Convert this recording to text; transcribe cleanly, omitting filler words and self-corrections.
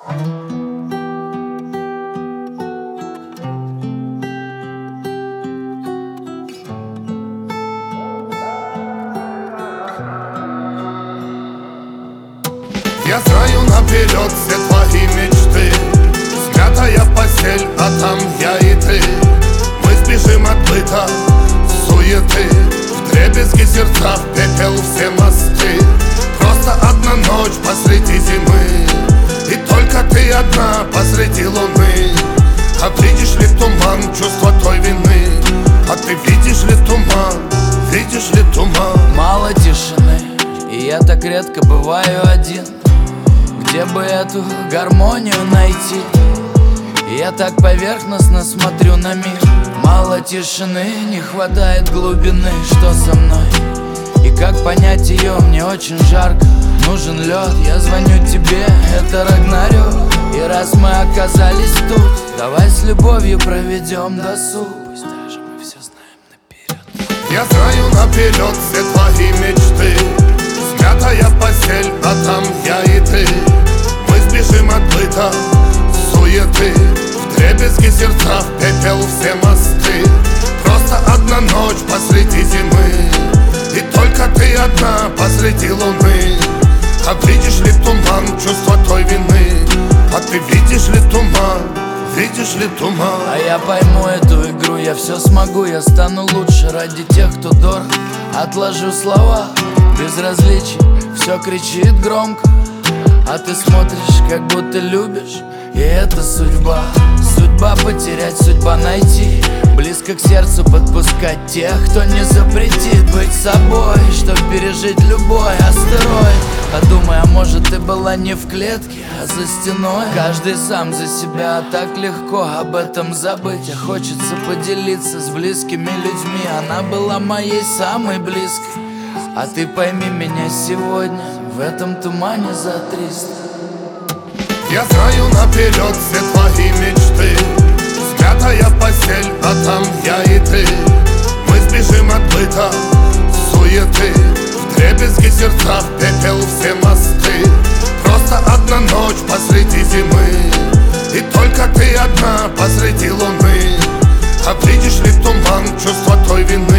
Я знаю наперед все твои мечты. Смятая постель, а там я и ты. Мы сбежим от быта, суеты. Вдребезги сердца, в пепел все мосты. Просто одна ночь посреди зимы, и только ты одна посреди луны. А видишь ли туман, чувство той вины? А ты видишь ли туман, видишь ли туман? Мало тишины, и я так редко бываю один. Где бы эту гармонию найти? Я так поверхностно смотрю на мир. Мало тишины, не хватает глубины. Что со мной? И как понять ее? Мне очень жарко, нужен лед. Я звоню тебе, это Рагнарёк. И раз мы оказались тут, давай с любовью проведем досуг. Пусть даже мы все знаем наперед. Я знаю наперед все твои мечты. Смятая постель, а там я и ты. Мы сбежим от быта, суеты. Вдребезги сердца, в пепел все мосты. Просто одна ночь посреди зимы, и только ты одна посреди луны. А видишь ли туман, чувство той вины? А ты видишь ли туман, видишь ли туман? А я пойму эту игру, я все смогу. Я стану лучше ради тех, кто дорог. Отложу слова, безразличие, все кричит громко. А ты смотришь, как будто любишь, и это судьба. Судьба потерять, судьба найти. Близко к сердцу подпускать тех, кто не запретит быть собой, чтоб пережить любой астероид. Подумай, а может ты была не в клетке, а за стеной. Каждый сам за себя, так легко об этом забыть. А хочется поделиться с близкими людьми. Она была моей самой близкой. А ты пойми меня сегодня в этом тумане за 300. Я знаю наперед все твои мечты. Смятая постель, а там я и ты. Мы сбежим от быта, суеты. Вдребезги сердца, в пепел все мосты. Просто одна ночь посреди зимы, и только ты одна посреди луны. А видишь ли туман, чувство той вины?